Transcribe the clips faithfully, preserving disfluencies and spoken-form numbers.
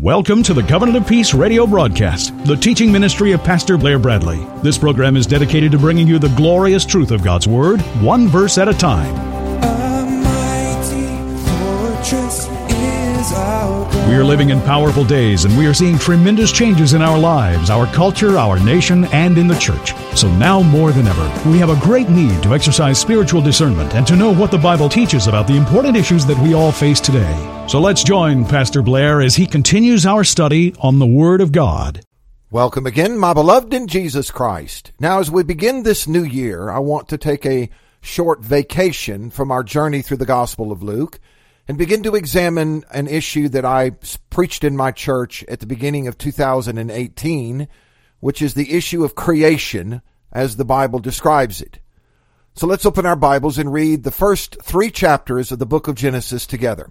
Welcome to the Covenant of Peace radio broadcast, the teaching ministry of Pastor Blair Bradley. This program is dedicated to bringing you the glorious truth of God's Word, one verse at a time. A mighty fortress is our God. We are living in powerful days, and we are seeing tremendous changes in our lives, our culture, our nation, and in the church. So now more than ever, we have a great need to exercise spiritual discernment and to know what the Bible teaches about the important issues that we all face today. So let's join Pastor Blair as he continues our study on the Word of God. Welcome again, my beloved in Jesus Christ. Now, as we begin this new year, I want to take a short vacation from our journey through the Gospel of Luke and begin to examine an issue that I preached in my church at the beginning of two thousand eighteen, which is the issue of creation as the Bible describes it. So let's open our Bibles and read the first three chapters of the book of Genesis together.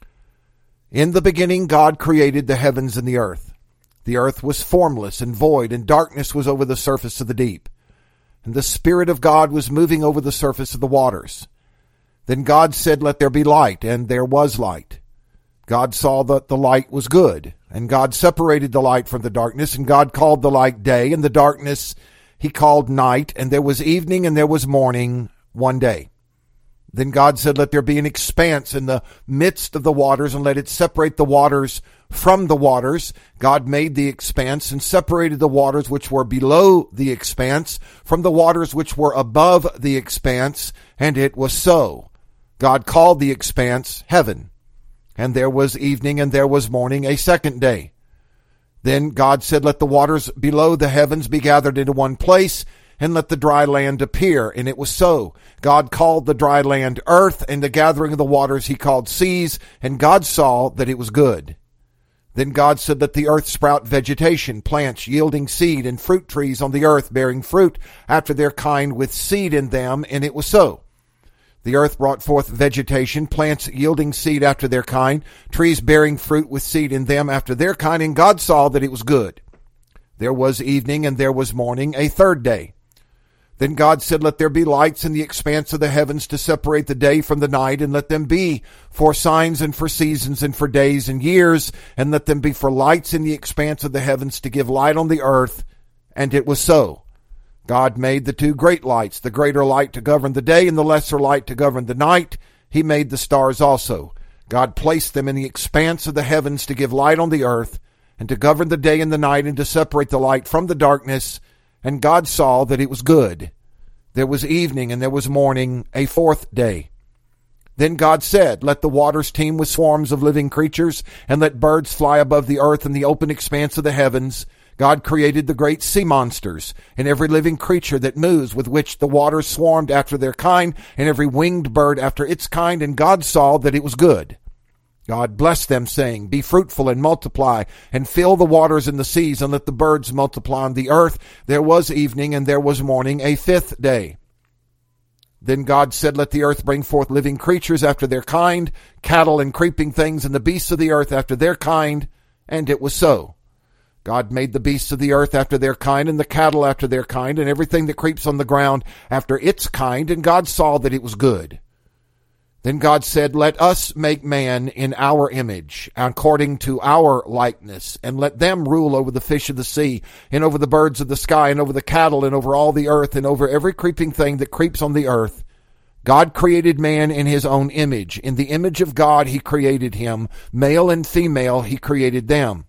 In the beginning, God created the heavens and the earth. The earth was formless and void, and darkness was over the surface of the deep. And the Spirit of God was moving over the surface of the waters. Then God said, "Let there be light," and there was light. God saw that the light was good, and God separated the light from the darkness, and God called the light day, and the darkness he called night, and there was evening and there was morning one day. Then God said, "Let there be an expanse in the midst of the waters, and let it separate the waters from the waters." God made the expanse and separated the waters which were below the expanse from the waters which were above the expanse, and it was so. God called the expanse heaven. And there was evening and there was morning a second day. Then God said, "Let the waters below the heavens be gathered into one place, and let the dry land appear." And it was so. God called the dry land earth, and the gathering of the waters he called seas, and God saw that it was good. Then God said, "Let the earth sprout vegetation, plants yielding seed, and fruit trees on the earth bearing fruit after their kind with seed in them." And it was so. The earth brought forth vegetation, plants yielding seed after their kind, trees bearing fruit with seed in them after their kind, and God saw that it was good. There was evening and there was morning a third day. Then God said, "Let there be lights in the expanse of the heavens to separate the day from the night, and let them be for signs and for seasons and for days and years, and let them be for lights in the expanse of the heavens to give light on the earth." And it was so. God made the two great lights, the greater light to govern the day and the lesser light to govern the night. He made the stars also. God placed them in the expanse of the heavens to give light on the earth, and to govern the day and the night, and to separate the light from the darkness. And God saw that it was good. There was evening and there was morning a fourth day. Then God said, "Let the waters teem with swarms of living creatures, and let birds fly above the earth in the open expanse of the heavens." God created the great sea monsters, and every living creature that moves, with which the waters swarmed after their kind, and every winged bird after its kind, and God saw that it was good. God blessed them, saying, "Be fruitful and multiply, and fill the waters in the seas, and let the birds multiply on the earth." There was evening and there was morning a fifth day. Then God said, "Let the earth bring forth living creatures after their kind, cattle and creeping things, and the beasts of the earth after their kind." And it was so. God made the beasts of the earth after their kind, and the cattle after their kind, and everything that creeps on the ground after its kind, and God saw that it was good. Then God said, "Let us make man in our image, according to our likeness, and let them rule over the fish of the sea, and over the birds of the sky, and over the cattle, and over all the earth, and over every creeping thing that creeps on the earth." God created man in his own image. In the image of God he created him. Male and female he created them.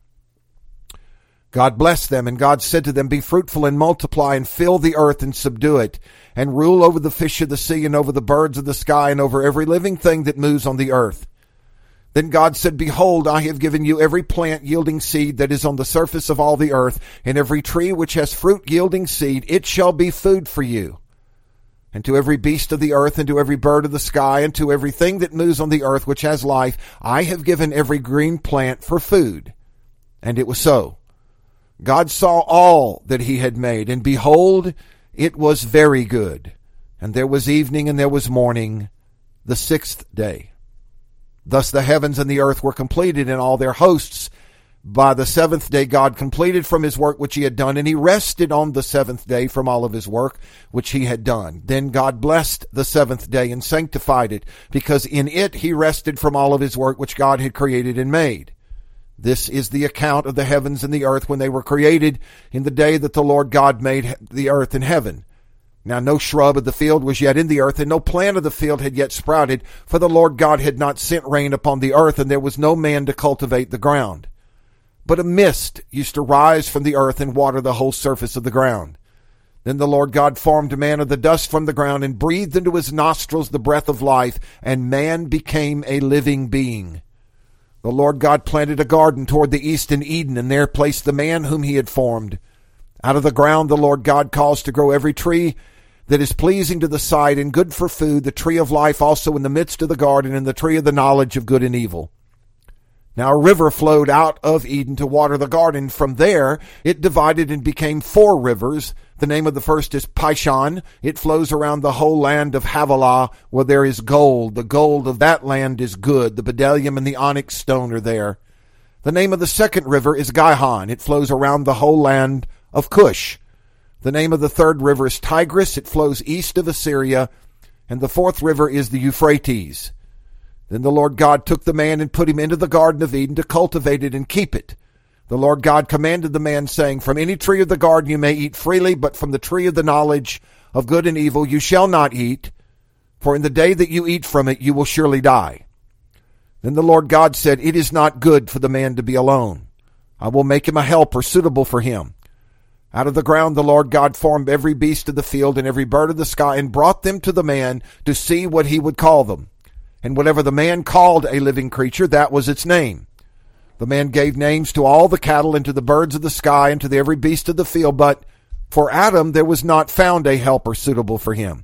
God blessed them, and God said to them, "Be fruitful and multiply, and fill the earth and subdue it, and rule over the fish of the sea, and over the birds of the sky, and over every living thing that moves on the earth." Then God said, "Behold, I have given you every plant yielding seed that is on the surface of all the earth, and every tree which has fruit yielding seed, it shall be food for you. And to every beast of the earth, and to every bird of the sky, and to everything that moves on the earth which has life, I have given every green plant for food." And it was so. God saw all that he had made, and behold, it was very good. And there was evening and there was morning, the sixth day. Thus the heavens and the earth were completed in all their hosts. By the seventh day God completed from his work which he had done, and he rested on the seventh day from all of his work which he had done. Then God blessed the seventh day and sanctified it, because in it he rested from all of his work which God had created and made. This is the account of the heavens and the earth when they were created in the day that the Lord God made the earth and heaven. Now no shrub of the field was yet in the earth, and no plant of the field had yet sprouted, for the Lord God had not sent rain upon the earth, and there was no man to cultivate the ground. But a mist used to rise from the earth and water the whole surface of the ground. Then the Lord God formed man of the dust from the ground and breathed into his nostrils the breath of life, and man became a living being. The Lord God planted a garden toward the east in Eden, and there placed the man whom he had formed. Out of the ground the Lord God caused to grow every tree that is pleasing to the sight and good for food, the tree of life also in the midst of the garden, and the tree of the knowledge of good and evil. Now a river flowed out of Eden to water the garden. From there it divided and became four rivers. The name of the first is Pishon. It flows around the whole land of Havilah, where there is gold. The gold of that land is good. The bdellium and the onyx stone are there. The name of the second river is Gihon. It flows around the whole land of Cush. The name of the third river is Tigris. It flows east of Assyria. And the fourth river is the Euphrates. Then the Lord God took the man and put him into the Garden of Eden to cultivate it and keep it. The Lord God commanded the man, saying, From any tree of the garden you may eat freely, but from the tree of the knowledge of good and evil you shall not eat, for in the day that you eat from it you will surely die. Then the Lord God said, It is not good for the man to be alone. I will make him a helper suitable for him. Out of the ground the Lord God formed every beast of the field and every bird of the sky, and brought them to the man to see what he would call them. And whatever the man called a living creature, that was its name. The man gave names to all the cattle and to the birds of the sky and to the every beast of the field, but for Adam there was not found a helper suitable for him.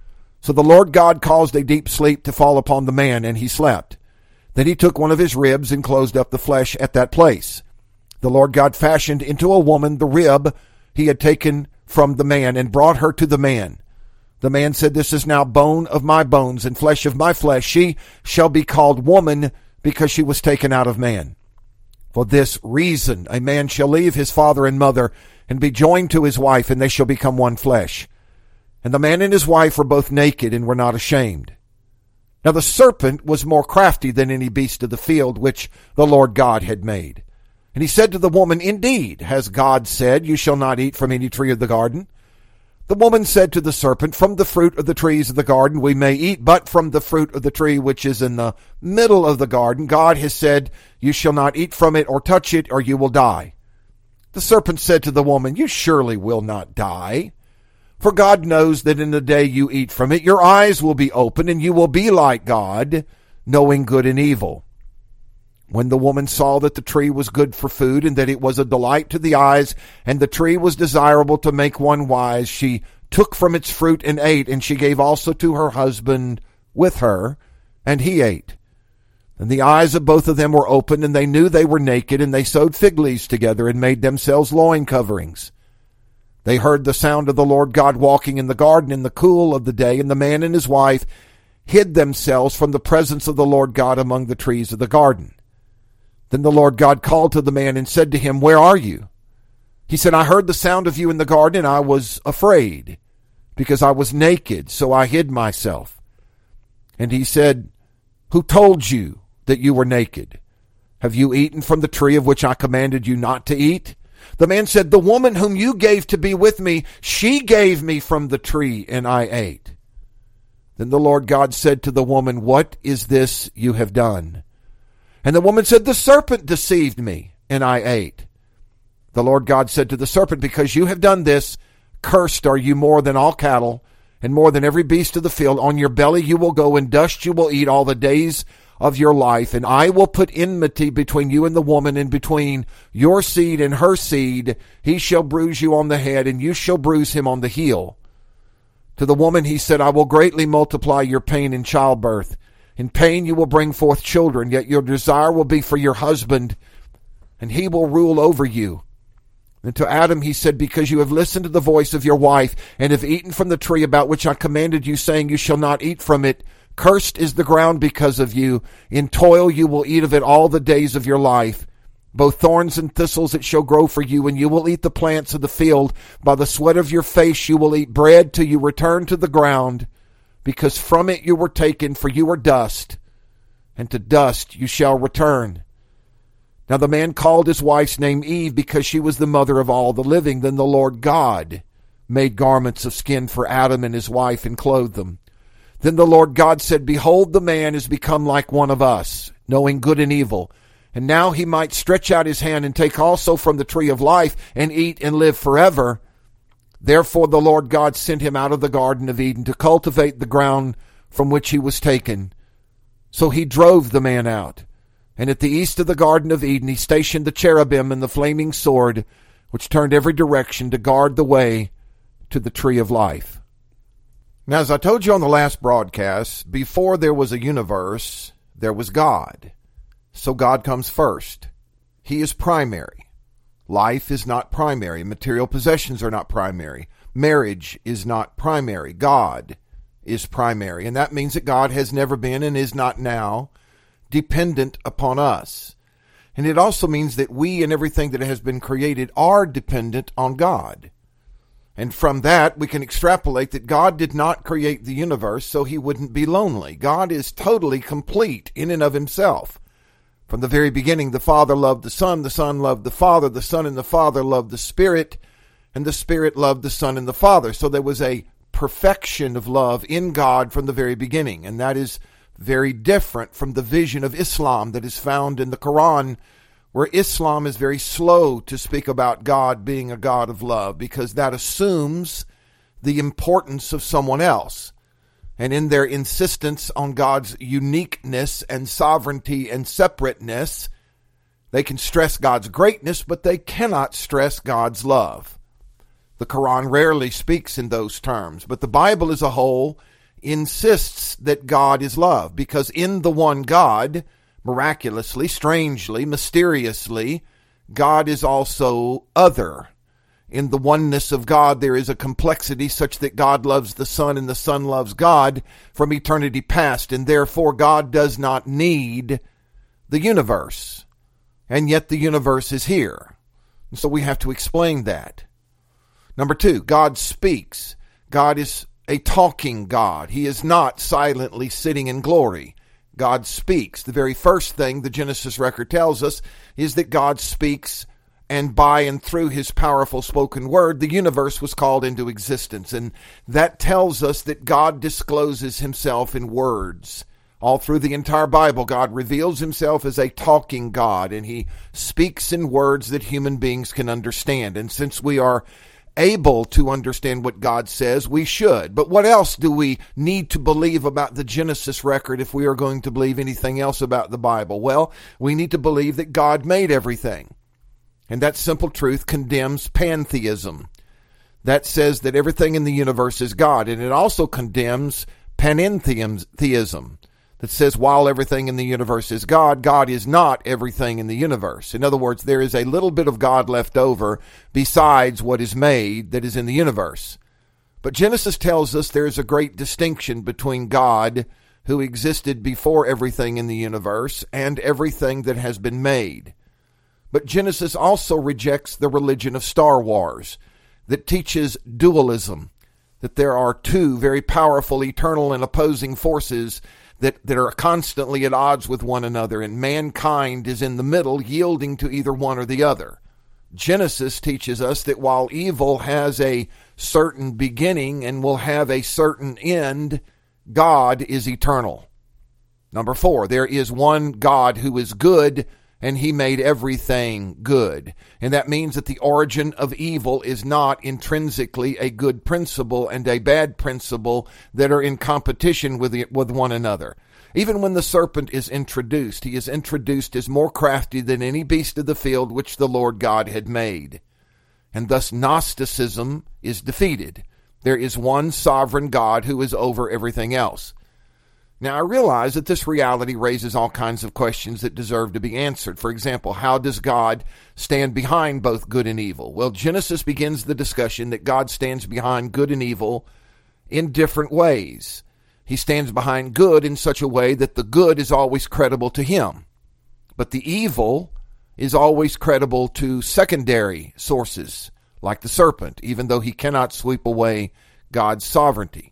So the Lord God caused a deep sleep to fall upon the man, and he slept. Then he took one of his ribs and closed up the flesh at that place. The Lord God fashioned into a woman the rib he had taken from the man and brought her to the man. The man said, This is now bone of my bones and flesh of my flesh. She shall be called woman, because she was taken out of man. For this reason a man shall leave his father and mother and be joined to his wife, and they shall become one flesh. And the man and his wife were both naked and were not ashamed. Now the serpent was more crafty than any beast of the field which the Lord God had made. And he said to the woman, Indeed, has God said, You shall not eat from any tree of the garden? The woman said to the serpent, From the fruit of the trees of the garden we may eat, but from the fruit of the tree which is in the middle of the garden, God has said, You shall not eat from it or touch it, or you will die. The serpent said to the woman, You surely will not die. For God knows that in the day you eat from it, your eyes will be opened, and you will be like God, knowing good and evil. When the woman saw that the tree was good for food, and that it was a delight to the eyes, and the tree was desirable to make one wise, she took from its fruit and ate, and she gave also to her husband with her, and he ate. And the eyes of both of them were opened, and they knew they were naked, and they sewed fig leaves together, and made themselves loin coverings. They heard the sound of the Lord God walking in the garden in the cool of the day, and the man and his wife hid themselves from the presence of the Lord God among the trees of the garden. Then the Lord God called to the man and said to him, Where are you? He said, I heard the sound of you in the garden, and I was afraid, because I was naked, so I hid myself. And he said, Who told you that you were naked? Have you eaten from the tree of which I commanded you not to eat? The man said, The woman whom you gave to be with me, she gave me from the tree, and I ate. Then the Lord God said to the woman, What is this you have done? And the woman said, The serpent deceived me, and I ate. The Lord God said to the serpent, Because you have done this, cursed are you more than all cattle, and more than every beast of the field. On your belly you will go, and dust you will eat all the days of your life. And I will put enmity between you and the woman, and between your seed and her seed. He shall bruise you on the head, and you shall bruise him on the heel. To the woman he said, I will greatly multiply your pain in childbirth. In pain you will bring forth children, yet your desire will be for your husband, and he will rule over you. And to Adam he said, Because you have listened to the voice of your wife, and have eaten from the tree about which I commanded you, saying, You shall not eat from it, cursed is the ground because of you. In toil you will eat of it all the days of your life. Both thorns and thistles it shall grow for you, and you will eat the plants of the field. By the sweat of your face you will eat bread till you return to the ground, because from it you were taken, for you are dust, and to dust you shall return. Now the man called his wife's name Eve because she was the mother of all the living. Then the Lord God made garments of skin for Adam and his wife and clothed them. Then the Lord God said, Behold, the man is become like one of us, knowing good and evil. And now he might stretch out his hand and take also from the tree of life and eat and live forever. Therefore the Lord God sent him out of the Garden of Eden to cultivate the ground from which he was taken. So he drove the man out. And at the east of the Garden of Eden he stationed the cherubim and the flaming sword, which turned every direction to guard the way to the tree of life. Now, as I told you on the last broadcast, before there was a universe, there was God. So God comes first. He is primary. Life is not primary. Material possessions are not primary. Marriage is not primary. God is primary. And that means that God has never been and is not now dependent upon us. And it also means that we and everything that has been created are dependent on God. And from that, we can extrapolate that God did not create the universe so he wouldn't be lonely. God is totally complete in and of himself. From the very beginning, the Father loved the Son, the Son loved the Father, the Son and the Father loved the Spirit, and the Spirit loved the Son and the Father. So there was a perfection of love in God from the very beginning. And that is very different from the vision of Islam that is found in the Quran, where Islam is very slow to speak about God being a God of love, because that assumes the importance of someone else. And in their insistence on God's uniqueness and sovereignty and separateness, they can stress God's greatness, but they cannot stress God's love. The Quran rarely speaks in those terms, but the Bible as a whole insists that God is love, because in the one God, miraculously, strangely, mysteriously, God is also other. In the oneness of God, there is a complexity such that God loves the Son and the Son loves God from eternity past, and therefore God does not need the universe. And yet the universe is here. And so we have to explain that. Number two, God speaks. God is a talking God. He is not silently sitting in glory. God speaks. The very first thing the Genesis record tells us is that God speaks, and by and through his powerful spoken word, the universe was called into existence. And that tells us that God discloses himself in words. All through the entire Bible, God reveals himself as a talking God, and he speaks in words that human beings can understand. And since we are able to understand what God says, we should. But what else do we need to believe about the Genesis record if we are going to believe anything else about the Bible? Well, we need to believe that God made everything. And that simple truth condemns pantheism. That says that everything in the universe is God. And it also condemns panentheism. That says while everything in the universe is God, God is not everything in the universe. In other words, there is a little bit of God left over besides what is made that is in the universe. But Genesis tells us there is a great distinction between God, who existed before everything in the universe, and everything that has been made. But Genesis also rejects the religion of Star Wars that teaches dualism, that there are two very powerful, eternal, and opposing forces that, that are constantly at odds with one another, and mankind is in the middle, yielding to either one or the other. Genesis teaches us that while evil has a certain beginning and will have a certain end, God is eternal. Number four, there is one God who is good, and he made everything good. And that means that the origin of evil is not intrinsically a good principle and a bad principle that are in competition with it, with one another. Even when the serpent is introduced, he is introduced as more crafty than any beast of the field which the Lord God had made. And thus Gnosticism is defeated. There is one sovereign God who is over everything else. Now, I realize that this reality raises all kinds of questions that deserve to be answered. For example, how does God stand behind both good and evil? Well, Genesis begins the discussion that God stands behind good and evil in different ways. He stands behind good in such a way that the good is always credible to him, but the evil is always credible to secondary sources, like the serpent, even though he cannot sweep away God's sovereignty.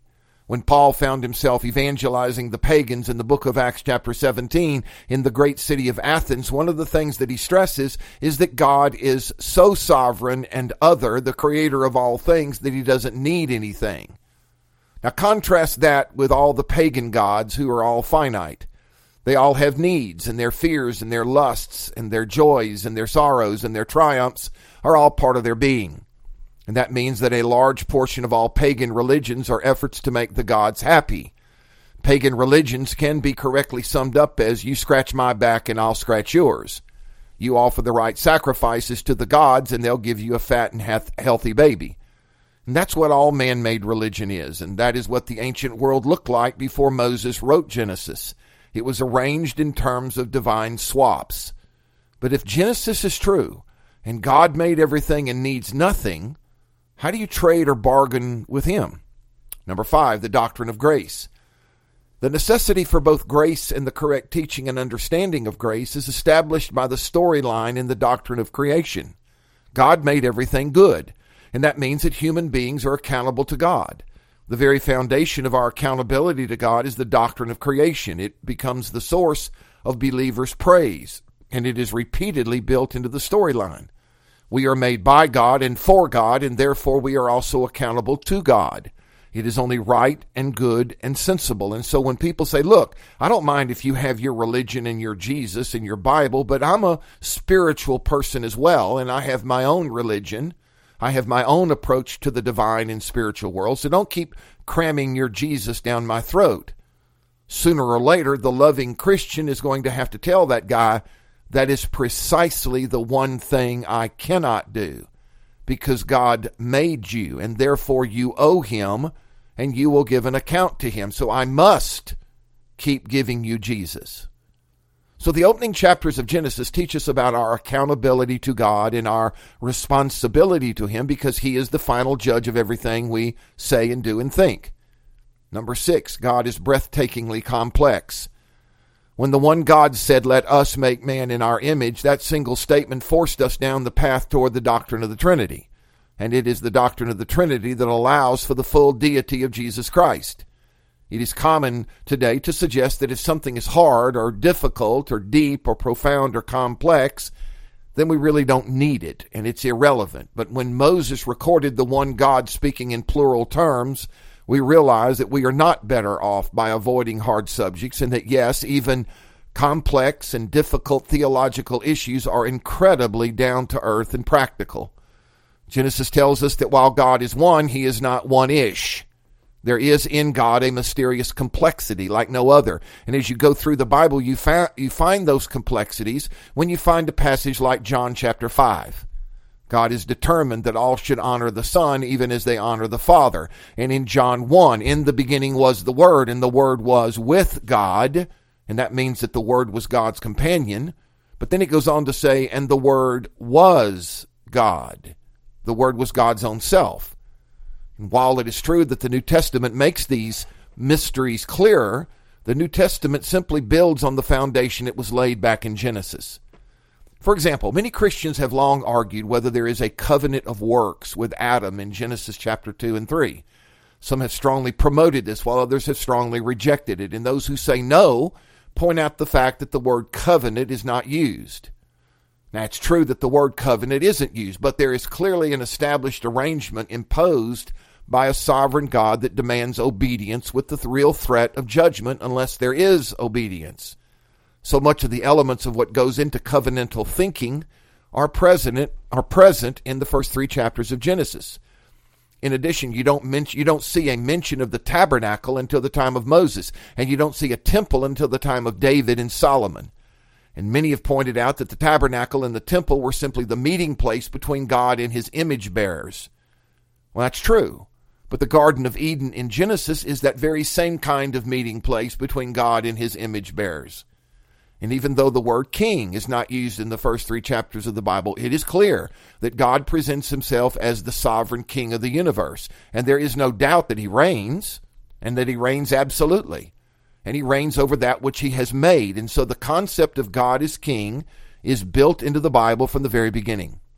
When Paul found himself evangelizing the pagans in the book of Acts chapter seventeen in the great city of Athens, one of the things that he stresses is that God is so sovereign and other, the creator of all things, that he doesn't need anything. Now contrast that with all the pagan gods who are all finite. They all have needs, and their fears and their lusts and their joys and their sorrows and their triumphs are all part of their being. And that means that a large portion of all pagan religions are efforts to make the gods happy. Pagan religions can be correctly summed up as, you scratch my back and I'll scratch yours. You offer the right sacrifices to the gods and they'll give you a fat and healthy baby. And that's what all man-made religion is, and that is what the ancient world looked like before Moses wrote Genesis. It was arranged in terms of divine swaps. But if Genesis is true, and God made everything and needs nothing, how do you trade or bargain with him? Number five, the doctrine of grace. The necessity for both grace and the correct teaching and understanding of grace is established by the storyline in the doctrine of creation. God made everything good, and that means that human beings are accountable to God. The very foundation of our accountability to God is the doctrine of creation. It becomes the source of believers' praise, and it is repeatedly built into the storyline. We are made by God and for God, and therefore we are also accountable to God. It is only right and good and sensible. And so when people say, look, I don't mind if you have your religion and your Jesus and your Bible, but I'm a spiritual person as well, and I have my own religion. I have my own approach to the divine and spiritual world, so don't keep cramming your Jesus down my throat. Sooner or later, the loving Christian is going to have to tell that guy, that is precisely the one thing I cannot do, because God made you, and therefore you owe him, and you will give an account to him. So I must keep giving you Jesus. So the opening chapters of Genesis teach us about our accountability to God and our responsibility to him, because he is the final judge of everything we say and do and think. Number six, God is breathtakingly complex. When the one God said, let us make man in our image, that single statement forced us down the path toward the doctrine of the Trinity. And it is the doctrine of the Trinity that allows for the full deity of Jesus Christ. It is common today to suggest that if something is hard or difficult or deep or profound or complex, then we really don't need it and it's irrelevant. But when Moses recorded the one God speaking in plural terms, we realize that we are not better off by avoiding hard subjects, and that yes, even complex and difficult theological issues are incredibly down to earth and practical. Genesis tells us that while God is one, he is not one-ish. There is in God a mysterious complexity like no other. And as you go through the Bible, you, fa- you find those complexities when you find a passage like John chapter five. God is determined that all should honor the Son even as they honor the Father. And in John one, in the beginning was the Word, and the Word was with God. And that means that the Word was God's companion. But then it goes on to say, and the Word was God. The Word was God's own self. And while it is true that the New Testament makes these mysteries clearer, the New Testament simply builds on the foundation it was laid back in Genesis. For example, many Christians have long argued whether there is a covenant of works with Adam in Genesis chapter two and three. Some have strongly promoted this, while others have strongly rejected it. And those who say no point out the fact that the word covenant is not used. Now, it's true that the word covenant isn't used, but there is clearly an established arrangement imposed by a sovereign God that demands obedience with the real threat of judgment unless there is obedience. So much of the elements of what goes into covenantal thinking are present, are present in the first three chapters of Genesis. In addition, you don't mention, you don't see a mention of the tabernacle until the time of Moses, and you don't see a temple until the time of David and Solomon. And many have pointed out that the tabernacle and the temple were simply the meeting place between God and his image bearers. Well, that's true. But the Garden of Eden in Genesis is that very same kind of meeting place between God and his image bearers. And even though the word king is not used in the first three chapters of the Bible, it is clear that God presents himself as the sovereign king of the universe. And there is no doubt that he reigns, and that he reigns absolutely. And he reigns over that which he has made. And so the concept of God as king is built into the Bible from the very beginning.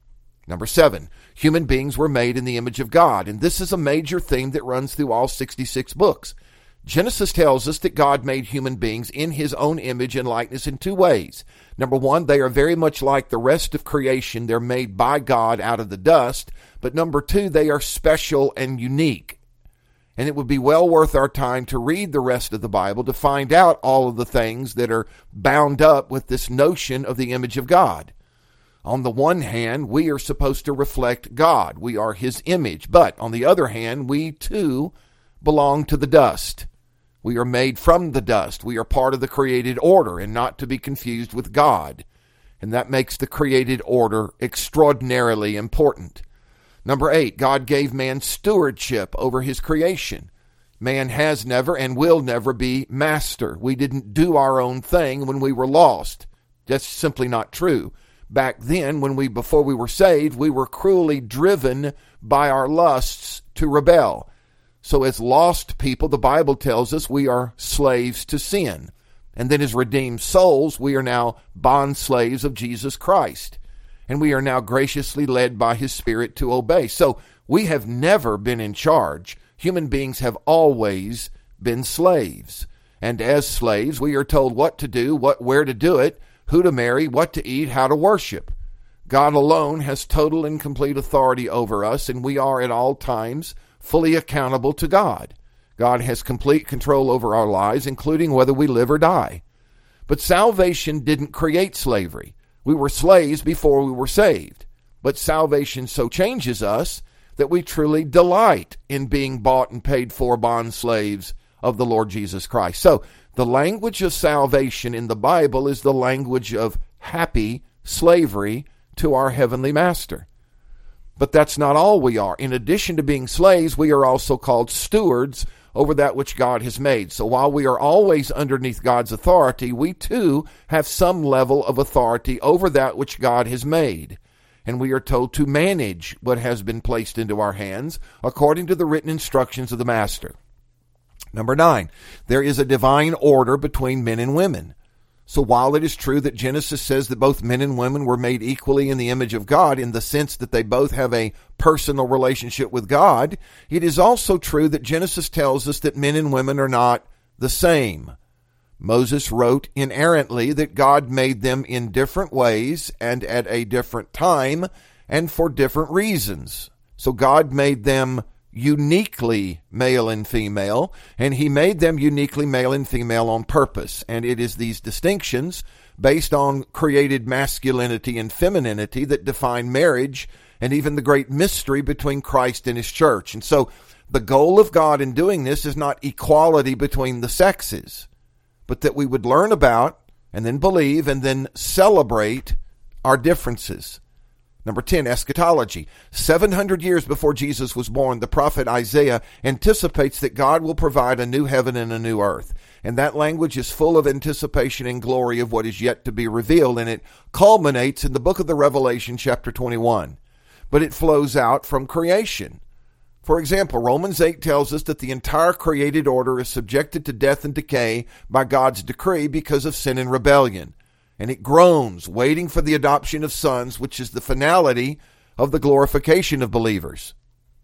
Number seven, human beings were made in the image of God, and this is a major theme that runs through all sixty-six books. Genesis tells us that God made human beings in his own image and likeness in two ways. Number one, they are very much like the rest of creation. They're made by God out of the dust. But number two, they are special and unique. And it would be well worth our time to read the rest of the Bible to find out all of the things that are bound up with this notion of the image of God. On the one hand, we are supposed to reflect God. We are his image. But on the other hand, we too belong to the dust. We are made from the dust. We are part of the created order and not to be confused with God. And that makes the created order extraordinarily important. Number eight, God gave man stewardship over his creation. Man has never and will never be master. We didn't do our own thing when we were lost. That's simply not true. Back then, when we before we were saved, we were cruelly driven by our lusts to rebel. So as lost people, the Bible tells us we are slaves to sin. And then as redeemed souls, we are now bond slaves of Jesus Christ. And we are now graciously led by his Spirit to obey. So we have never been in charge. Human beings have always been slaves. And as slaves, we are told what to do, what, where to do it, who to marry, what to eat, how to worship. God alone has total and complete authority over us, and we are at all times fully accountable to God. God has complete control over our lives, including whether we live or die. But salvation didn't create slavery. We were slaves before we were saved. But salvation so changes us that we truly delight in being bought and paid for bond slaves of the Lord Jesus Christ. So the language of salvation in the Bible is the language of happy slavery to our heavenly master. But that's not all we are. In addition to being slaves, we are also called stewards over that which God has made. So while we are always underneath God's authority, we too have some level of authority over that which God has made. And we are told to manage what has been placed into our hands according to the written instructions of the Master. Number nine, there is a divine order between men and women. So while it is true that Genesis says that both men and women were made equally in the image of God in the sense that they both have a personal relationship with God, it is also true that Genesis tells us that men and women are not the same. Moses wrote inerrantly that God made them in different ways and at a different time and for different reasons. So God made them uniquely male and female, and he made them uniquely male and female on purpose. And it is these distinctions based on created masculinity and femininity that define marriage and even the great mystery between Christ and his church. And so the goal of God in doing this is not equality between the sexes, but that we would learn about and then believe and then celebrate our differences. Number ten, eschatology. seven hundred years before Jesus was born, the prophet Isaiah anticipates that God will provide a new heaven and a new earth. And that language is full of anticipation and glory of what is yet to be revealed, and it culminates in the book of the Revelation, chapter twenty-one. But it flows out from creation. For example, Romans eight tells us that the entire created order is subjected to death and decay by God's decree because of sin and rebellion. And it groans, waiting for the adoption of sons, which is the finality of the glorification of believers.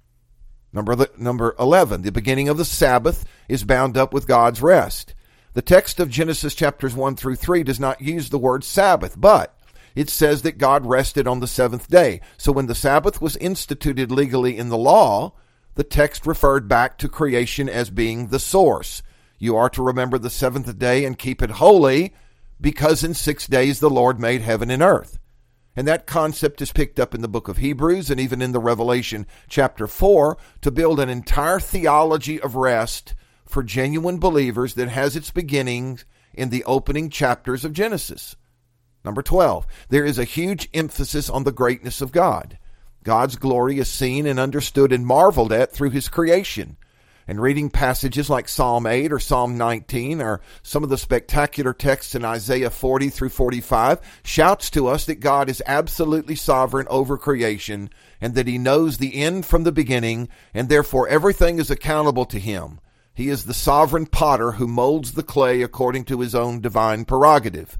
Number, number eleven, the beginning of the Sabbath is bound up with God's rest. The text of Genesis chapters one through three does not use the word Sabbath, but it says that God rested on the seventh day. So when the Sabbath was instituted legally in the law, the text referred back to creation as being the source. You are to remember the seventh day and keep it holy, because in six days the Lord made heaven and earth. And that concept is picked up in the book of Hebrews and even in the Revelation chapter four to build an entire theology of rest for genuine believers that has its beginnings in the opening chapters of Genesis. Number twelve, there is a huge emphasis on the greatness of God. God's glory is seen and understood and marveled at through his creation. And reading passages like Psalm eight or Psalm nineteen or some of the spectacular texts in Isaiah forty through forty-five shouts to us that God is absolutely sovereign over creation and that he knows the end from the beginning, and therefore everything is accountable to him. He is the sovereign potter who molds the clay according to his own divine prerogative.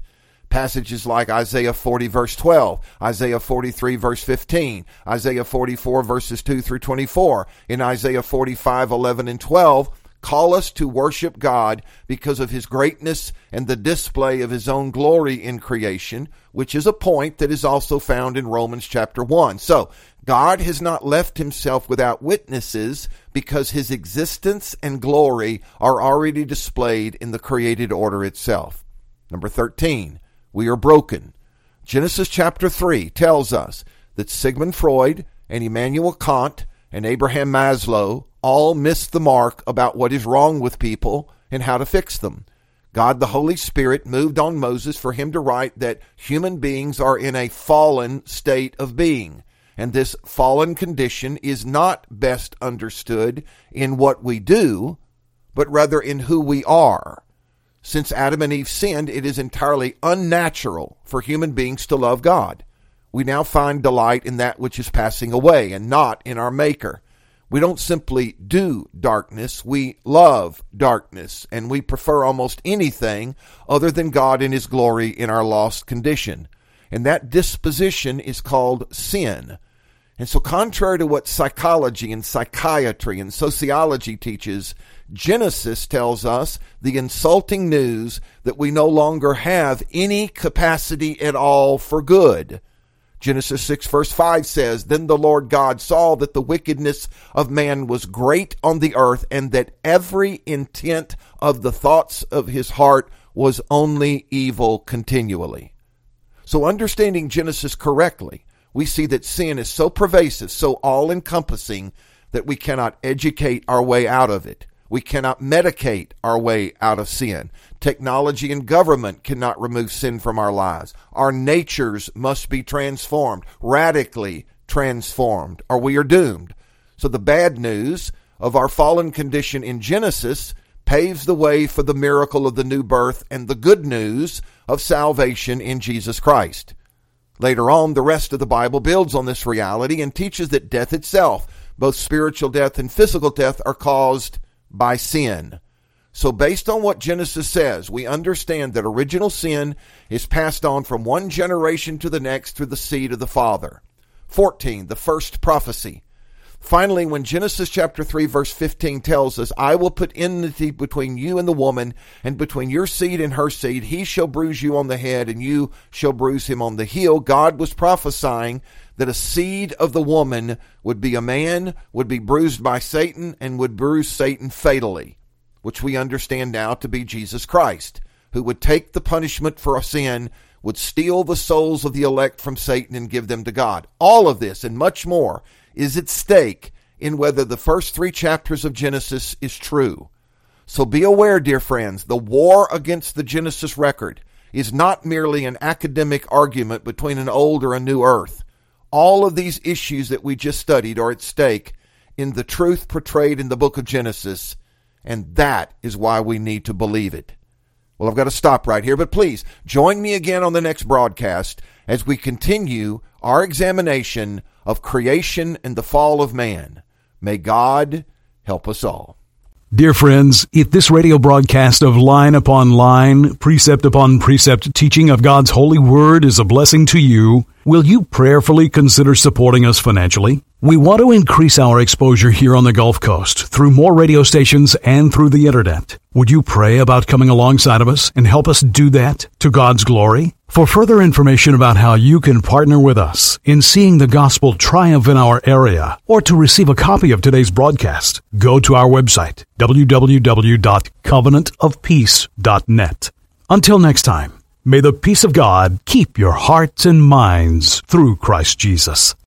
Passages like Isaiah forty verse twelve, Isaiah forty-three verse fifteen, Isaiah forty-four verses two through twenty-four, in Isaiah forty-five, eleven and twelve, call us to worship God because of his greatness and the display of his own glory in creation, which is a point that is also found in Romans chapter one. So, God has not left himself without witnesses because his existence and glory are already displayed in the created order itself. Number thirteen, we are broken. Genesis chapter three tells us that Sigmund Freud and Immanuel Kant and Abraham Maslow all missed the mark about what is wrong with people and how to fix them. God the Holy Spirit moved on Moses for him to write that human beings are in a fallen state of being. And this fallen condition is not best understood in what we do, but rather in who we are. Since Adam and Eve sinned, it is entirely unnatural for human beings to love God. We now find delight in that which is passing away and not in our Maker. We don't simply do darkness, we love darkness, and we prefer almost anything other than God and his glory in our lost condition. And that disposition is called sin. And so contrary to what psychology and psychiatry and sociology teaches, Genesis tells us the insulting news that we no longer have any capacity at all for good. Genesis six verse five says, Then the Lord God saw that the wickedness of man was great on the earth, and that every intent of the thoughts of his heart was only evil continually. So understanding Genesis correctly, we see that sin is so pervasive, so all-encompassing, that we cannot educate our way out of it. We cannot medicate our way out of sin. Technology and government cannot remove sin from our lives. Our natures must be transformed, radically transformed, or we are doomed. So the bad news of our fallen condition in Genesis paves the way for the miracle of the new birth and the good news of salvation in Jesus Christ. Later on, the rest of the Bible builds on this reality and teaches that death itself, both spiritual death and physical death, are caused by sin. So based on what Genesis says, we understand that original sin is passed on from one generation to the next through the seed of the Father. fourteen, the first prophecy. Finally, when Genesis chapter three verse fifteen tells us, I will put enmity between you and the woman, and between your seed and her seed, he shall bruise you on the head, and you shall bruise him on the heel, God was prophesying that a seed of the woman would be a man, would be bruised by Satan, and would bruise Satan fatally, which we understand now to be Jesus Christ, who would take the punishment for a sin, would steal the souls of the elect from Satan and give them to God. All of this and much more is at stake in whether the first three chapters of Genesis is true. So be aware, dear friends, the war against the Genesis record is not merely an academic argument between an old or a new earth. All of these issues that we just studied are at stake in the truth portrayed in the book of Genesis, and that is why we need to believe it. Well, I've got to stop right here, but please join me again on the next broadcast as we continue our examination of creation and the fall of man. May God help us all. Dear friends, if this radio broadcast of line upon line, precept upon precept teaching of God's holy word is a blessing to you, will you prayerfully consider supporting us financially? We want to increase our exposure here on the Gulf Coast through more radio stations and through the internet. Would you pray about coming alongside of us and help us do that to God's glory? For further information about how you can partner with us in seeing the gospel triumph in our area, or to receive a copy of today's broadcast, go to our website, w w w dot covenant of peace dot net. Until next time, may the peace of God keep your hearts and minds through Christ Jesus.